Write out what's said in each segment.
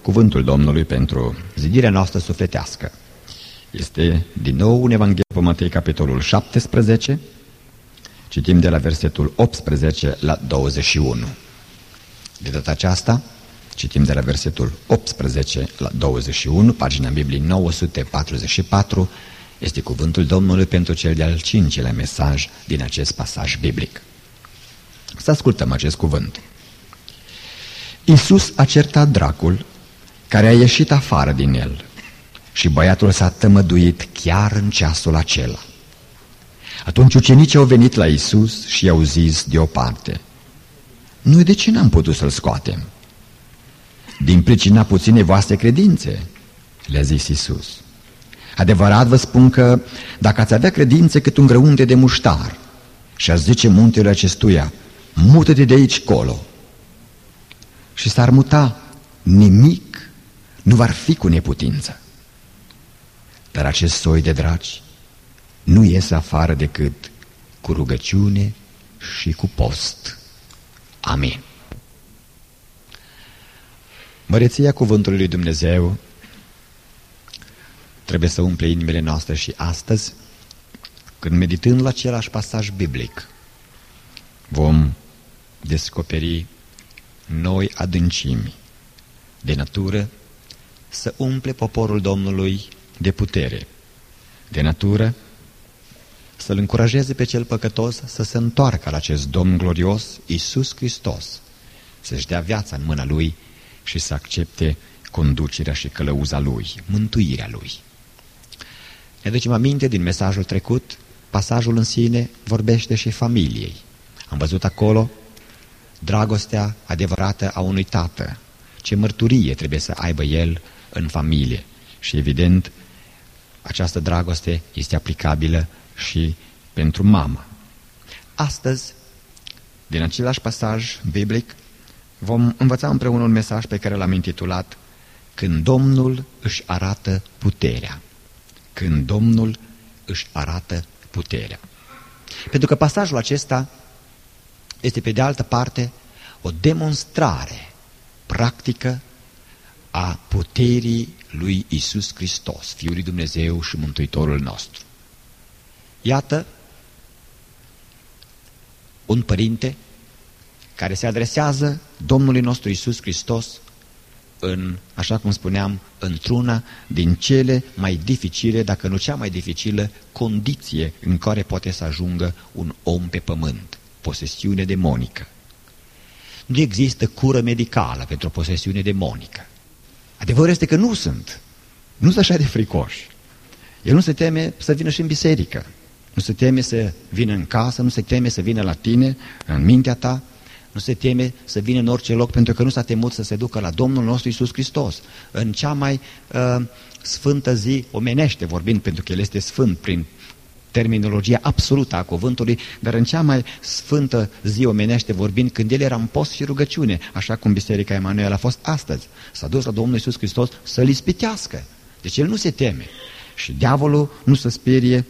Cuvântul Domnului pentru zidirea noastră sufletească este din nou în Evanghelia după Matei, capitolul 17, citim de la versetul 18 la 21. De data aceasta, citim de la versetul 18 la 21, pagina Bibliei 944, este cuvântul Domnului pentru cel de-al 5-lea mesaj din acest pasaj biblic. Să ascultăm acest cuvânt. Iisus a certat dracul care a ieșit afară din el și băiatul s-a tămăduit chiar în ceasul acela. Atunci ucenicii au venit la Iisus și i-au zis deoparte: noi de ce n-am putut să-l scoatem? Din pricina puținei voastre credințe, le-a zis Iisus. Adevărat vă spun că dacă ați avea credințe cât un grăunte de muștar și ați zice muntelui acestuia: mută-te de aici colo, și s-ar muta, nimic nu va fi cu neputință. Dar acest soi de draci nu iese afară decât cu rugăciune și cu post. Amin. Măreția cuvântului lui Dumnezeu trebuie să umple inimile noastre și astăzi, când meditând la același pasaj biblic, vom descoperi noi adâncimi de natură să umple poporul Domnului de putere, de natură să-l încurajeze pe cel păcătos să se întoarcă la acest Domn glorios, Iisus Hristos, să-și dea viața în mâna Lui și să accepte conducerea și călăuza Lui, mântuirea Lui. Ne aducem aminte din mesajul trecut, pasajul în sine vorbește și familiei. Am văzut acolo dragostea adevărată a unui tată, ce mărturie trebuie să aibă el în familie. Și evident, această dragoste este aplicabilă și pentru mamă. Astăzi, din același pasaj biblic, vom învăța împreună un mesaj pe care l-am intitulat Când Domnul își arată puterea. Când Domnul își arată puterea. Pentru că pasajul acesta este pe de altă parte o demonstrare practică a puterii lui Iisus Hristos, Fiul lui Dumnezeu și Mântuitorul nostru. Iată un părinte care se adresează Domnului nostru Iisus Hristos în, așa cum spuneam, într-una din cele mai dificile, dacă nu cea mai dificilă, condiție în care poate să ajungă un om pe pământ, posesiune demonică. Nu există cură medicală pentru o posesiune demonică. Adevărul este că nu sunt așa de fricoși. El nu se teme să vină și în biserică, nu se teme să vină în casă, nu se teme să vină la tine, în mintea ta, nu se teme să vină în orice loc, pentru că nu s-a temut să se ducă la Domnul nostru Iisus Hristos, în cea mai sfântă zi omenește vorbind, pentru că El este sfânt prin terminologia absolută a cuvântului, dar în cea mai sfântă zi omenește vorbind, când El era în post și rugăciune, așa cum Biserica Emanuel a fost astăzi. S-a dus la Domnul Iisus Hristos să-L ispitească. Deci El nu se teme. Și diavolul nu se sperie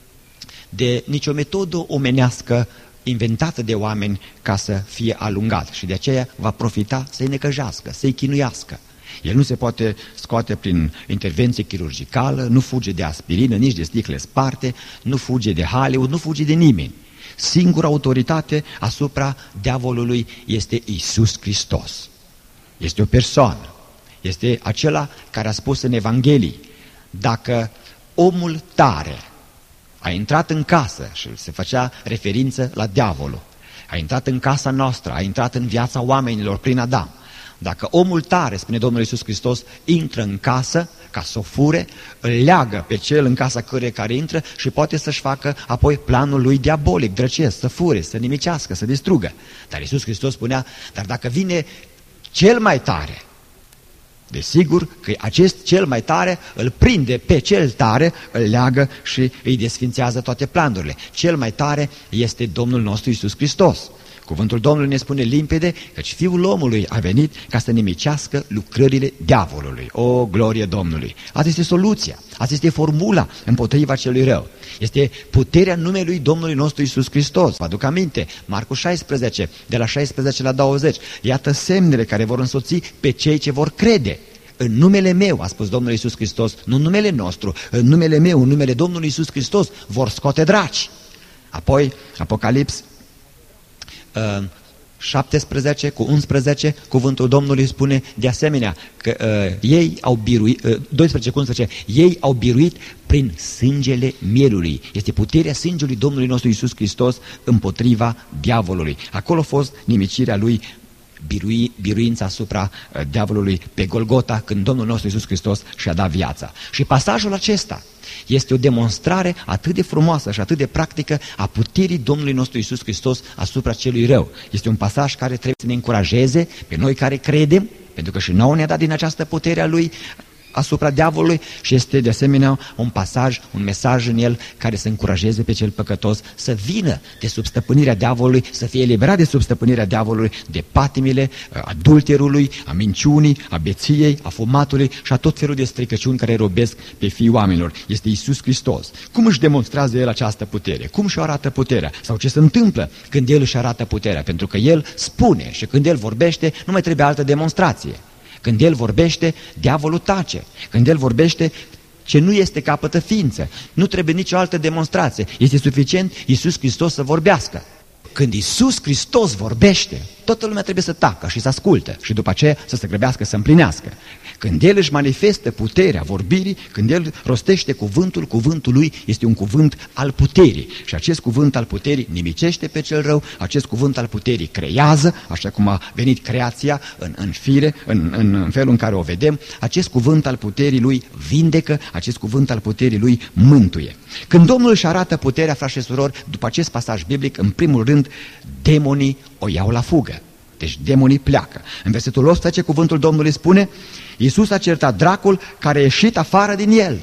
de nicio metodă omenească inventată de oameni ca să fie alungat. Și de aceea va profita să-i necăjească, să-i chinuiască. El nu se poate scoate prin intervenție chirurgicală, nu fuge de aspirină, nici de sticle sparte, nu fuge de Hollywood, nu fuge de nimeni. Singura autoritate asupra diavolului este Iisus Hristos. Este o persoană. Este acela care a spus în Evanghelii: dacă omul tare a intrat în casă, și se făcea referință la diavolul, a intrat în casa noastră, a intrat în viața oamenilor prin Adam. Dacă omul tare, spune Domnul Iisus Hristos, intră în casă ca să o fure, îl leagă pe cel în casa căruia care intră și poate să-și facă apoi planul lui diabolic, drăcesc, să fure, să nimicească, să distrugă. Dar Iisus Hristos spunea: dar dacă vine cel mai tare, desigur că acest cel mai tare îl prinde pe cel tare, îl leagă și îi desfințează toate planurile. Cel mai tare este Domnul nostru Iisus Hristos. Cuvântul Domnului ne spune limpede căci Fiul omului a venit ca să nimicească lucrările diavolului. O, glorie Domnului! Asta este soluția, asta este formula împotriva celui rău. Este puterea numelui Domnului nostru Iisus Hristos. Vă aduc aminte, Marcu 16, de la 16 la 20. Iată semnele care vor însoți pe cei ce vor crede. În numele meu, a spus Domnul Iisus Hristos, nu în numele nostru, în numele meu, în numele Domnului Iisus Hristos, vor scoate draci. Apoi, Apocalips 17 cu 11, cuvântul Domnului spune de asemenea că ei au biruit, 12 cu 11, ei au biruit prin sângele mielului. Este puterea sângelui Domnului nostru Iisus Hristos împotriva diavolului. Acolo a fost nimicirea lui, biruința asupra diavolului pe Golgota, când Domnul nostru Iisus Hristos și-a dat viața. Și pasajul acesta este o demonstrare atât de frumoasă și atât de practică a puterii Domnului nostru Iisus Hristos asupra celui rău. Este un pasaj care trebuie să ne încurajeze pe noi care credem, pentru că și nouă ne-a dat din această putere a Lui asupra diavolului, și este de asemenea un pasaj, un mesaj în el care să încurajeze pe cel păcătos să vină de sub stăpânirea diavolului, să fie eliberat de sub stăpânirea diavolului, de patimile adulterului, a minciunii, a beției, a fumatului și a tot felul de stricăciuni care robesc pe fiii oamenilor. Este Iisus Hristos. Cum își demonstrează El această putere? Cum și arată puterea? Sau ce se întâmplă când El își arată puterea? Pentru că El spune și când El vorbește, nu mai trebuie altă demonstrație. Când El vorbește, diavolul tace. Când El vorbește, ce nu este capătă ființă. Nu trebuie nicio altă demonstrație. Este suficient Iisus Hristos să vorbească. Când Iisus Hristos vorbește, toată lumea trebuie să tacă și să asculte și după aceea să se grăbească să împlinească. Când El își manifestă puterea vorbirii, când El rostește cuvântul, cuvântul Lui este un cuvânt al puterii. Și acest cuvânt al puterii nimicește pe cel rău, acest cuvânt al puterii creează, așa cum a venit creația în fire, în felul în care o vedem, acest cuvânt al puterii Lui vindecă, acest cuvânt al puterii Lui mântuie. Când Domnul își arată puterea, frați și surori, după acest pasaj biblic, în primul rând, demonii o iau la fugă. Deci demonii pleacă. În versetul 18 cuvântul Domnului spune: Iisus a certat dracul care a ieșit afară din el.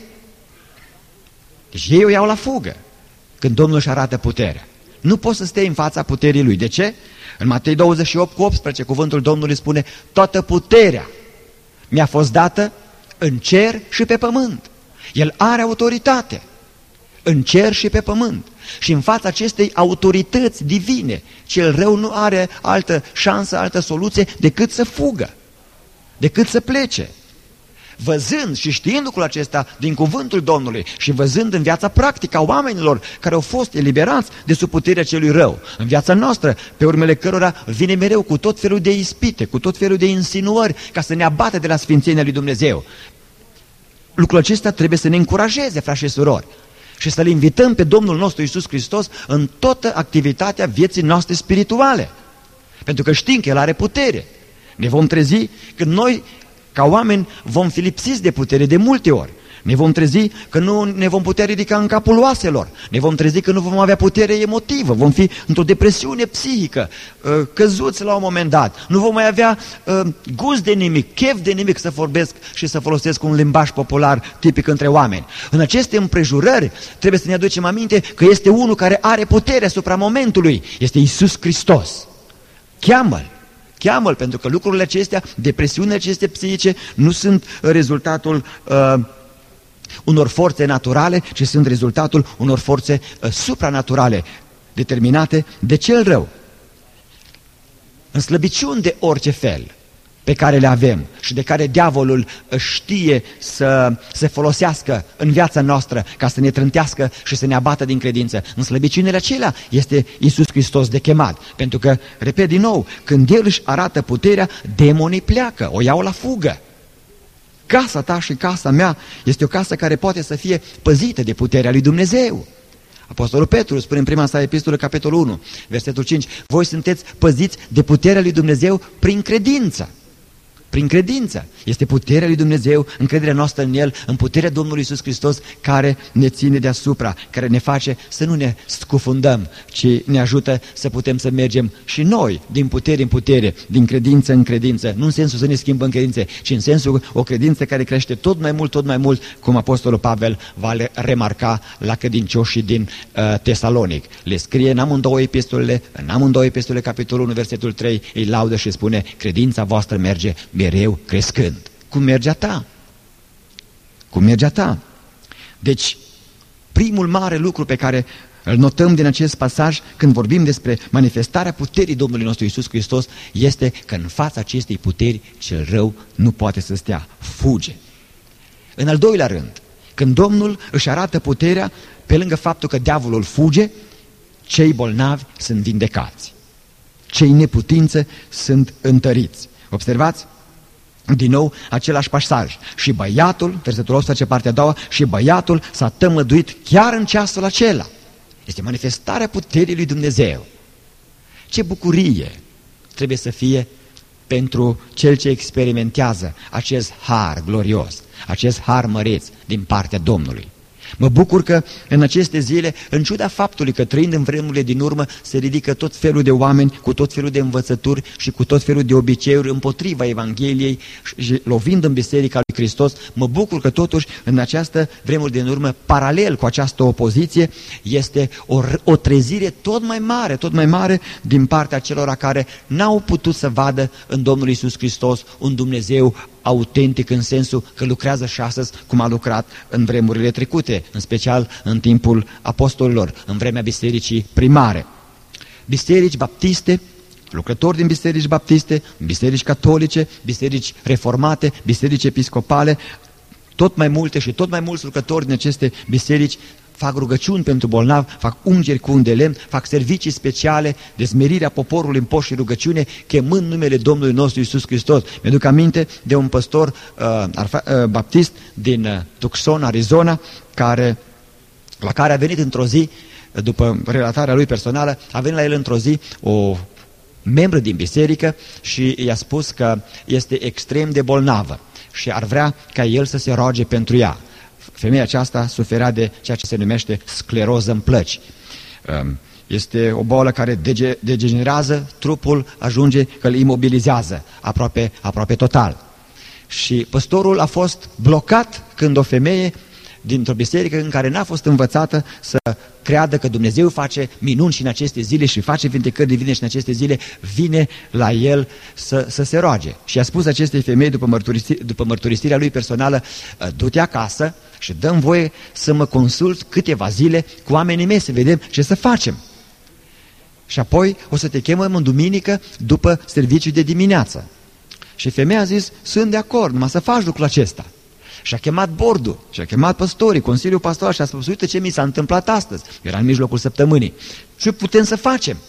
Deci ei o iau la fugă când Domnul își arată puterea. Nu poți să stai în fața puterii Lui. De ce? În Matei 28 cu 18 cuvântul Domnului spune: toată puterea mi-a fost dată în cer și pe pământ. El are autoritate în cer și pe pământ. Și în fața acestei autorități divine, cel rău nu are altă șansă, altă soluție decât să fugă, decât să plece. Văzând și știind lucrul acesta din cuvântul Domnului și văzând în viața practică a oamenilor care au fost eliberați de sub puterea celui rău, în viața noastră, pe urmele cărora vine mereu cu tot felul de ispite, cu tot felul de insinuări ca să ne abate de la sfințenia lui Dumnezeu. Lucrul acesta trebuie să ne încurajeze, frați și surori, și să-L invităm pe Domnul nostru Iisus Hristos în toată activitatea vieții noastre spirituale. Pentru că știm că El are putere. Ne vom trezi când noi, ca oameni, vom fi lipsiți de putere de multe ori. Ne vom trezi că nu ne vom putea ridica în capul oaselor. Ne vom trezi că nu vom avea putere emotivă. Vom fi într-o depresiune psihică, căzuți la un moment dat. Nu vom mai avea gust de nimic, chef de nimic, să vorbesc și să folosesc un limbaj popular tipic între oameni. În aceste împrejurări trebuie să ne aducem aminte că este unul care are putere asupra momentului. Este Iisus Hristos. Cheamă-L, pentru că lucrurile acestea, depresiunile acestea psihice, nu sunt rezultatul unor forțe naturale, ci sunt rezultatul unor forțe supranaturale, determinate de cel rău. În slăbiciuni de orice fel pe care le avem și de care diavolul știe să se folosească în viața noastră ca să ne trântească și să ne abată din credință, în slăbiciunile acelea este Iisus Hristos de chemat. Pentru că, repet din nou, când El își arată puterea, demonii pleacă, o iau la fugă. Casa ta și casa mea este o casă care poate să fie păzită de puterea lui Dumnezeu. Apostolul Petru spune în prima sa epistolă, capitolul 1, versetul 5, voi sunteți păziți de puterea lui Dumnezeu prin credință. Prin credință. Este puterea lui Dumnezeu, încrederea noastră în El, în puterea Domnului Iisus Hristos, care ne ține deasupra, care ne face să nu ne scufundăm, ci ne ajută să putem să mergem și noi din putere în putere, din credință în credință, nu în sensul să ne schimbăm credințe, ci în sensul o credință care crește tot mai mult, cum Apostolul Pavel va remarca la credincioșii din Tesalonic. Le scrie în amândouă epistolele, capitolul 1, versetul 3, îi laudă și spune: credința voastră merge mereu crescând. Cum merge a ta? Cum merge a ta? Deci, primul mare lucru pe care îl notăm din acest pasaj când vorbim despre manifestarea puterii Domnului nostru Iisus Hristos, este că în fața acestei puteri cel rău nu poate să stea, fuge. În al doilea rând, când Domnul își arată puterea, pe lângă faptul că diavolul fuge, cei bolnavi sunt vindecați. Cei neputință sunt întăriți. Observați? Din nou, același pasaj. Și băiatul, versetul 18, partea a doua, și băiatul s-a tămăduit chiar în ceasul acela. Este manifestarea puterii lui Dumnezeu. Ce bucurie trebuie să fie pentru cel ce experimentează acest har glorios, acest har măreț din partea Domnului. Mă bucur că în aceste zile, în ciuda faptului că trăind în vremurile din urmă, se ridică tot felul de oameni cu tot felul de învățături și cu tot felul de obiceiuri împotriva Evangheliei și lovind în Biserica lui Hristos, mă bucur că totuși în această vremuri din urmă, paralel cu această opoziție, este o trezire tot mai mare din partea celor care n-au putut să vadă în Domnul Iisus Hristos un Dumnezeu autentic în sensul că lucrează și astăzi cum a lucrat în vremurile trecute, în special în timpul apostolilor, în vremea bisericii primare. Biserici baptiste, lucrători din biserici baptiste, biserici catolice, biserici reformate, biserici episcopale, tot mai multe și tot mai mulți lucrători din aceste biserici fac rugăciuni pentru bolnavi, fac ungeri cu un de lemn, fac servicii speciale de smerirea poporului în post și rugăciune, chemând numele Domnului nostru Iisus Hristos. Mi-aduc aminte de un păstor baptist din Tucson, Arizona, la care a venit într-o zi, după relatarea lui personală, a venit la el într-o zi o membră din biserică și i-a spus că este extrem de bolnavă și ar vrea ca el să se roage pentru ea. Femeia aceasta suferea de ceea ce se numește scleroză în plăci. Este o boală care degenerează, trupul ajunge că îl imobilizează aproape total. Și păstorul a fost blocat când o femeie dintr-o biserică în care n-a fost învățată să creadă că Dumnezeu face minuni și în aceste zile și face vindecări divine și în aceste zile, vine la el să se roage. Și a spus acestei femei, după mărturisirea lui personală, du-te acasă și dă-mi voie să mă consult câteva zile cu oamenii mei, să vedem ce să facem. Și apoi o să te chemăm în duminică după serviciul de dimineață. Și femeia a zis, sunt de acord, numai să faci lucrul acesta. Și-a chemat bordul, și-a chemat păstorii, Consiliul Pastoral și a spus, uite ce mi s-a întâmplat astăzi. Era în mijlocul săptămânii. Ce putem să facem?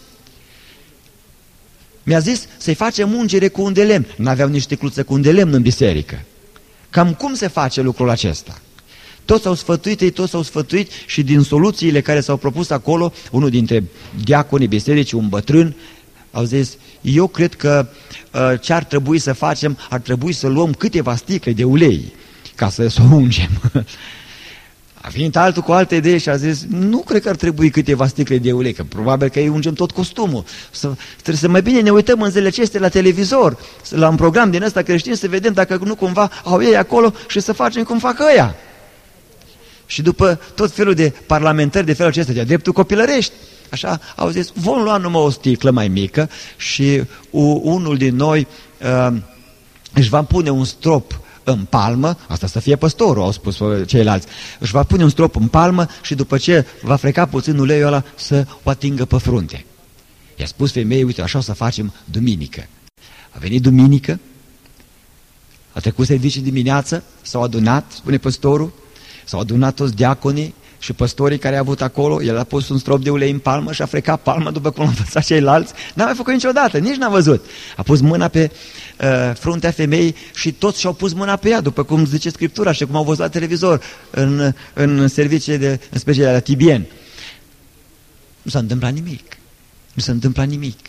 Mi-a zis să-i facem ungere cu un de lemn. N-aveau nici sticluță cu un de lemn în biserică. Cam cum se face lucrul acesta? Toți s-au sfătuit și din soluțiile care s-au propus acolo, unul dintre diaconii bisericii, un bătrân, au zis, eu cred că ce ar trebui să facem, ar trebui să luăm câteva sticle de ulei ca să o ungem. A venit altul cu alte idei și a zis, nu cred că ar trebui câteva sticle de ulei, că probabil că îi ungem tot costumul. Trebuie să mai bine ne uităm în zilele acestea la televizor, la un program din ăsta creștin, să vedem dacă nu cumva au ei acolo și să facem cum fac ăia. Și după tot felul de parlamentari de felul acesta, de dreptul copilărești, așa, au zis, vom lua numai o sticlă mai mică și unul din noi își va pune un strop în palmă, asta să fie păstorul, au spus ceilalți, își va pune un strop în palmă și după ce va freca puțin uleiul ăla să o atingă pe frunte. I-a spus femeii, uite, așa o să facem duminică. A venit duminică, a trecut serviciul dimineață, s-au adunat, spune păstorul, s-au adunat toți diaconii și păstorii care au avut acolo, el a pus un strop de ulei în palmă și a frecat palma după cum l-au învățat ceilalți. N-a mai făcut niciodată, nici n-a văzut. A pus mâna pe fruntea femeii și toți și-au pus mâna pe ea, după cum zice Scriptura și cum au văzut la televizor, în serviciile, în special la TBN. Nu s-a întâmplat nimic. Nu s-a întâmplat nimic.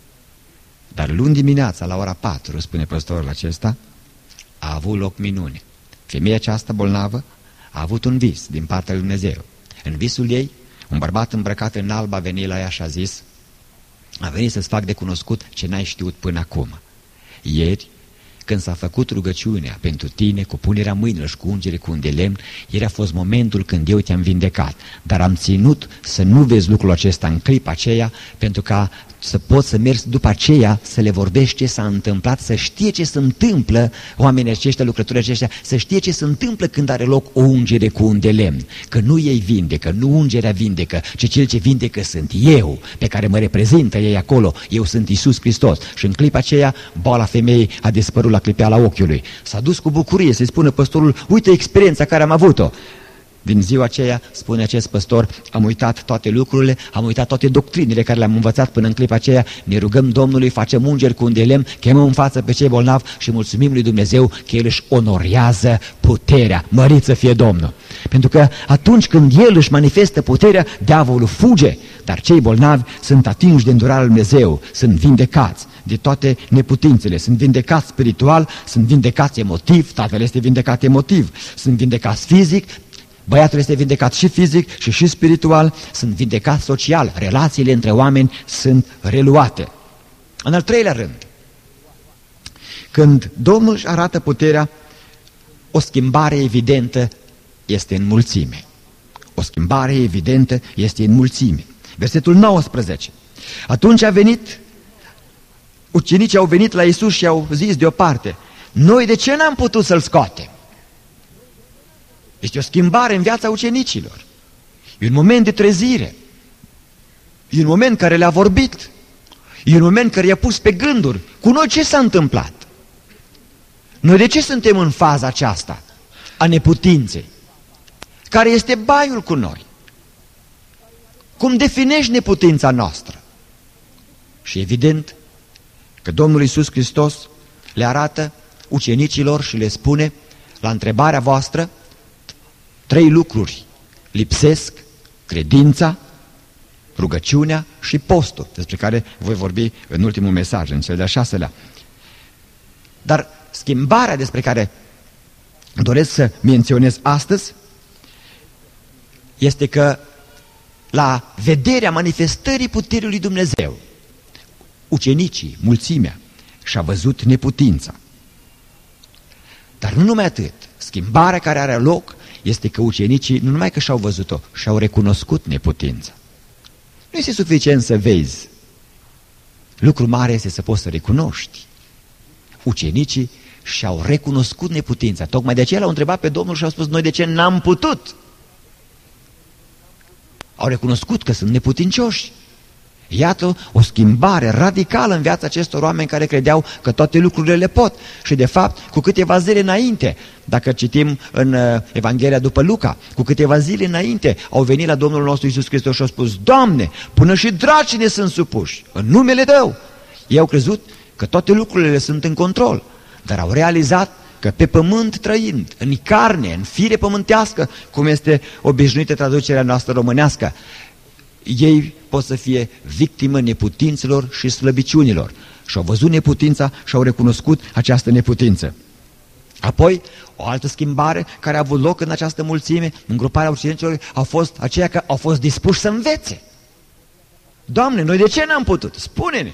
Dar luni dimineața, la ora 4, spune păstorul acesta, a avut loc minune. Femeia aceasta bolnavă a avut un vis din partea lui Dumnezeu. În visul ei, un bărbat îmbrăcat în alb a venit la ea și a zis, a venit să-ți fac de cunoscut ce n-ai știut până acum. Ieri, când s-a făcut rugăciunea pentru tine, cu punerea mâinilor și cu ungere cu un de lemn, ieri a fost momentul când eu te-am vindecat. Dar am ținut să nu vezi lucrul acesta în clipa aceea, pentru ca să poți să mergi după aceea, să le vorbești ce s-a întâmplat, să știe ce se întâmplă oamenii aceștia, lucrătorii aceștia, să știe ce se întâmplă când are loc o ungere cu un de lemn. Că nu ei vindecă, nu ungerea vindecă, ci cel ce vindecă sunt eu, pe care mă reprezintă ei acolo. Eu sunt Iisus Hristos. Și în clipa aceea, boala femeii a dispărut la clipeala ochiului. S-a dus cu bucurie să-i spună păstorul, uite experiența care am avut-o. Din ziua aceea, spune acest păstor, am uitat toate lucrurile, am uitat toate doctrinile care le-am învățat până în clipa aceea, ne rugăm Domnului, facem ungeri cu un de lemn, chemăm în față pe cei bolnavi și mulțumim lui Dumnezeu că El își onorează puterea. Mărit să fie Domnul! Pentru că atunci când El își manifestă puterea, diavolul fuge, dar cei bolnavi sunt atinși de îndurarea lui Dumnezeu, sunt vindecați de toate neputințele, sunt vindecați spiritual, sunt vindecați emotiv, tatăl este vindecat emotiv, sunt vindecați fizic, băiatul este vindecat și fizic și spiritual, sunt vindecați social, relațiile între oameni sunt reluate. În al treilea rând, când Domnul își arată puterea, o schimbare evidentă este în mulțime. O schimbare evidentă este în mulțime. Versetul 19. Atunci ucenicii au venit la Iisus și au zis deoparte, noi de ce n-am putut să-l scoatem? Este o schimbare în viața ucenicilor. E un moment de trezire. E un moment care le-a vorbit. E un moment care i-a pus pe gânduri. Cu noi ce s-a întâmplat? Noi de ce suntem în faza aceasta a neputinței? Care este baiul cu noi? Cum definești neputința noastră? Și evident că Domnul Iisus Hristos le arată ucenicilor și le spune la întrebarea voastră, 3 lucruri lipsesc: credința, rugăciunea și postul, despre care voi vorbi în ultimul mesaj, în cel de-al 6-lea. Dar schimbarea despre care doresc să menționez astăzi este că la vederea manifestării puterii lui Dumnezeu, ucenicii, mulțimea, și-a văzut neputința. Dar nu numai atât, schimbarea care are loc este că ucenicii nu numai că și-au văzut-o, și-au recunoscut neputința. Nu este suficient să vezi. Lucru mare este să poți să recunoști. Ucenicii și-au recunoscut neputința. Tocmai de aceea l-au întrebat pe Domnul și au spus, noi de ce n-am putut? Au recunoscut că sunt neputincioși. Iată o schimbare radicală în viața acestor oameni care credeau că toate lucrurile le pot. Și de fapt, cu câteva zile înainte, dacă citim în Evanghelia după Luca, cu câteva zile înainte au venit la Domnul nostru Iisus Hristos și au spus, Doamne, până și dracii ne sunt supuși în numele Tău. Ei au crezut că toate lucrurile sunt în control, dar au realizat că pe pământ trăind, în carne, în fire pământească, cum este obișnuită traducerea noastră românească, ei pot să fie victimă neputințelor și slăbiciunilor. Și-au văzut neputința și au recunoscut această neputință. Apoi, o altă schimbare care a avut loc în această mulțime, în gruparea ucenicilor, a fost aceea că au fost dispuși să învețe. Doamne, noi de ce n-am putut? Spune-ne!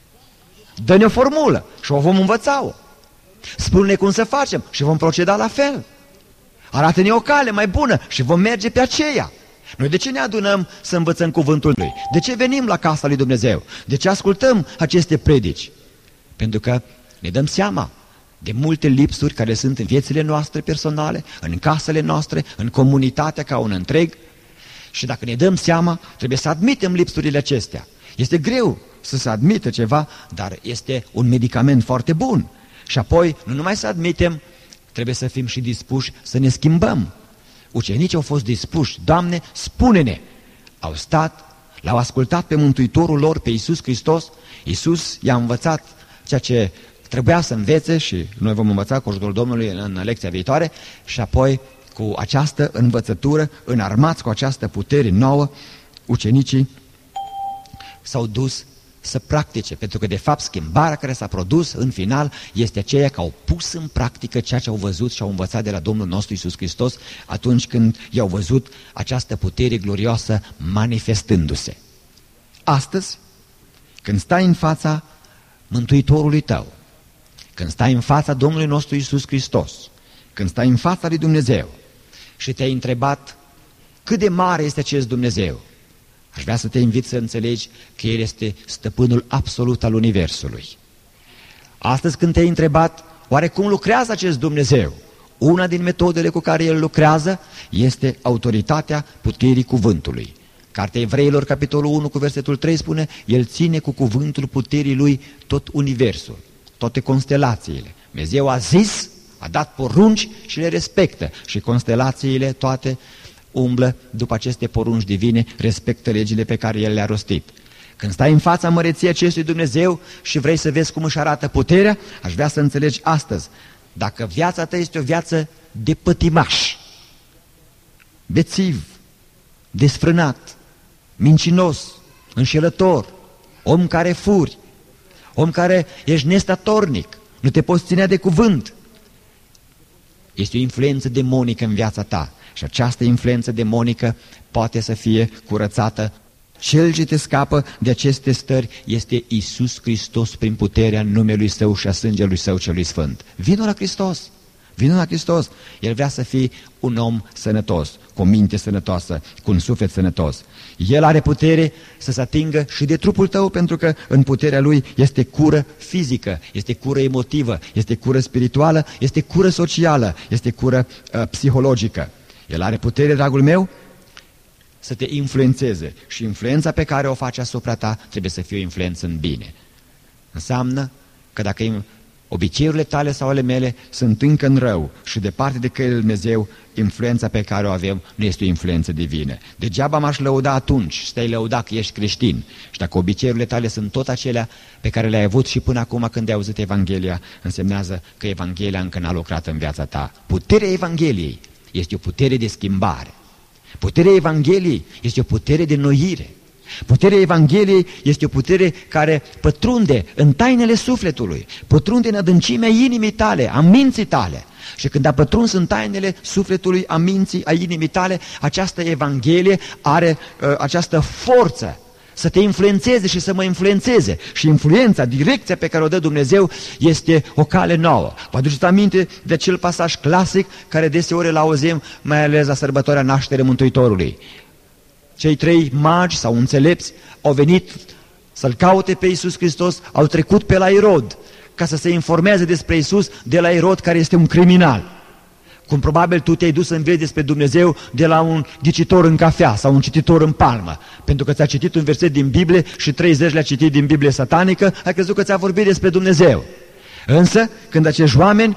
Dă-ne o formulă și o vom învăța-o. Spune-ne cum să facem și vom proceda la fel. Arată-ne o cale mai bună și vom merge pe aceea. Noi de ce ne adunăm să învățăm cuvântul Lui? De ce venim la casa lui Dumnezeu? De ce ascultăm aceste predici? Pentru că ne dăm seama de multe lipsuri care sunt în viețile noastre personale, în casele noastre, în comunitatea ca un întreg. Și dacă ne dăm seama, trebuie să admitem lipsurile acestea. Este greu să se admită ceva, dar este un medicament foarte bun. Și apoi, nu numai să admitem, trebuie să fim și dispuși să ne schimbăm. Ucenicii au fost dispuși, Doamne, spune-ne! Au stat, l-au ascultat pe Mântuitorul lor, pe Iisus Hristos. Iisus i-a învățat ceea ce trebuia să învețe și noi vom învăța cu ajutorul Domnului în lecția viitoare. Și apoi, cu această învățătură, înarmați cu această putere nouă, ucenicii s-au dus să practice, pentru că de fapt schimbarea care s-a produs în final este aceea că au pus în practică ceea ce au văzut și au învățat de la Domnul nostru Iisus Hristos atunci când i-au văzut această putere glorioasă manifestându-se. Astăzi, când stai în fața Mântuitorului tău, când stai în fața Domnului nostru Iisus Hristos, când stai în fața lui Dumnezeu și te-ai întrebat cât de mare este acest Dumnezeu, Aș vrea să te invit să înțelegi că El este stăpânul absolut al Universului. Astăzi când te-ai întrebat, oare cum lucrează acest Dumnezeu? Una din metodele cu care El lucrează este autoritatea puterii cuvântului. Cartea Evreilor, capitolul 1, cu versetul 3 spune, El ține cu cuvântul puterii Lui tot universul, toate constelațiile. Dumnezeu a zis, a dat porunci și le respectă. Și constelațiile toate umblă după aceste porunci divine, respectă legile pe care El le-a rostit. Când stai în fața măreției acestui Dumnezeu și vrei să vezi cum își arată puterea, aș vrea să înțelegi astăzi, dacă viața ta este o viață de pătimaș, bețiv, desfrânat, mincinos, înșelător, om care furi, om care ești nestatornic, nu te poți ține de cuvânt, este o influență demonică în viața ta și această influență demonică poate să fie curățată. Cel ce te scapă de aceste stări este Iisus Hristos prin puterea numelui Său și a sângelui Său celui Sfânt. Vino la Hristos! Vino la Hristos! El vrea să fii un om sănătos, cu o minte sănătoasă, cu un suflet sănătos. El are putere să se atingă și de trupul tău, pentru că în puterea Lui este cură fizică, este cură emotivă, este cură spirituală, este cură socială, este cură psihologică. El are putere, dragul meu, să te influențeze și influența pe care o face asupra ta trebuie să fie o influență în bine. Înseamnă că dacă obiceiurile tale sau ale mele sunt încă în rău și departe de căile lui Dumnezeu, influența pe care o avem nu este o influență divină. Degeaba m-aș lăuda atunci și te-ai lăuda că ești creștin. Și dacă obiceiurile tale sunt tot acelea pe care le-ai avut și până acum când ai auzit Evanghelia, însemnează că Evanghelia încă n-a lucrat în viața ta. Puterea Evangheliei este o putere de schimbare. Puterea Evangheliei este o putere de înnoire. Puterea Evangheliei este o putere care pătrunde în tainele sufletului, pătrunde în adâncimea inimii tale, a minții tale. Și când a pătruns în tainele sufletului, a minții, a inimii tale, această Evanghelie are această forță să te influențeze și să mă influențeze. Și influența, direcția pe care o dă Dumnezeu este o cale nouă. Vă aduceți aminte de acel pasaj clasic care deseori îl auzim, mai ales la sărbătoarea nașterii Mântuitorului. Cei trei magi sau înțelepți au venit să-L caute pe Iisus Hristos, au trecut pe la Irod ca să se informeze despre Iisus de la Irod, care este un criminal. Cum probabil tu te-ai dus să înveți despre Dumnezeu de la un ghicitor în cafea sau un cititor în palmă, pentru că ți-a citit un verset din Biblie și 30 le-a citit din Biblie satanică, ai crezut că ți-a vorbit despre Dumnezeu. Însă, când acești oameni,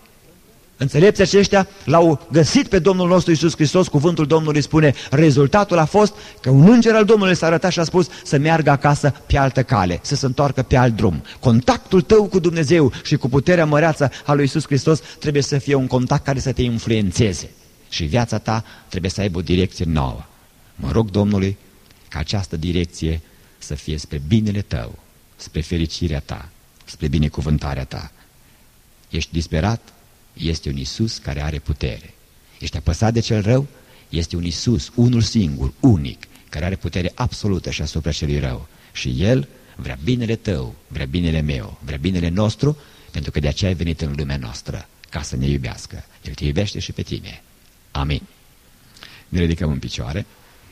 înțelepții aceștia, l-au găsit pe Domnul nostru Iisus Hristos, cuvântul Domnului spune, rezultatul a fost că un înger al Domnului s-a arătat și a spus să meargă acasă pe altă cale, să se întoarcă pe alt drum. Contactul tău cu Dumnezeu și cu puterea măreață a lui Iisus Hristos trebuie să fie un contact care să te influențeze. Și viața ta trebuie să aibă o direcție nouă. Mă rog Domnului ca această direcție să fie spre binele tău, spre fericirea ta, spre binecuvântarea ta. Ești disperat? Este un Iisus care are putere. Ești apăsat de cel rău? Este un Iisus, unul singur, unic, care are putere absolută și asupra celui rău. Și El vrea binele tău, vrea binele meu, vrea binele nostru, pentru că de aceea ai venit în lumea noastră, ca să ne iubească. El te iubește și pe tine. Amin. Ne ridicăm în picioare.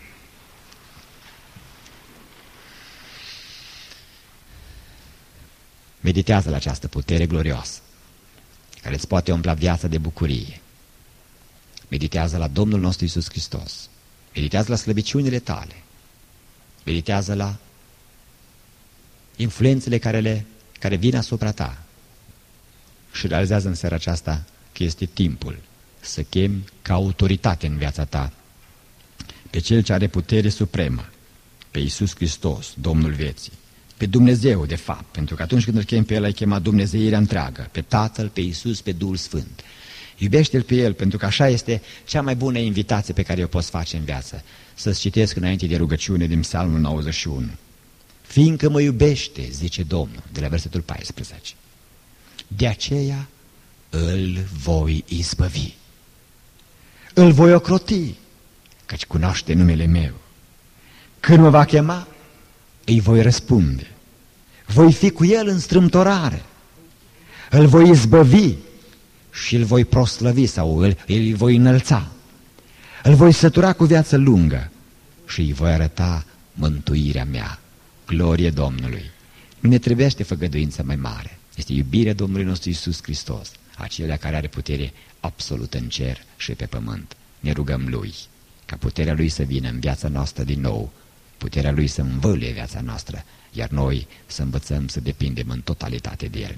Meditează la această putere glorioasă care îți poate umpla viața de bucurie. Meditează la Domnul nostru Iisus Hristos. Meditează la slăbiciunile tale. Meditează la influențele care vin asupra ta. Și realizează în seara aceasta că este timpul să chemi ca autoritate în viața ta pe Cel ce are putere supremă, pe Iisus Hristos, Domnul vieții, pe Dumnezeu, de fapt, pentru că atunci când îl chem pe El, ai chemat Dumnezeirea întreagă, pe Tatăl, pe Iisus, pe Duhul Sfânt. Iubește-L pe El, pentru că așa este cea mai bună invitație pe care o poți face în viață. Să-ți citesc înainte de rugăciune din Psalmul 91. Fiindcă mă iubește, zice Domnul, de la versetul 14, de aceea îl voi izbăvi. Îl voi ocroti, căci cunoaște numele meu. Când mă va chema, îi voi răspunde. Voi fi cu el în strâmtorare. Îl voi izbăvi și îl voi proslăvi sau îl voi înălța. Îl voi sătura cu viață lungă și îi voi arăta mântuirea mea. Glorie Domnului! Nu ne trebuiește făgăduință mai mare. Este iubirea Domnului nostru Iisus Hristos, acela care are putere absolută în cer și pe pământ. Ne rugăm Lui, ca puterea Lui să vină în viața noastră din nou, puterea Lui să învăluie viața noastră, iar noi să învățăm să depindem în totalitate de El.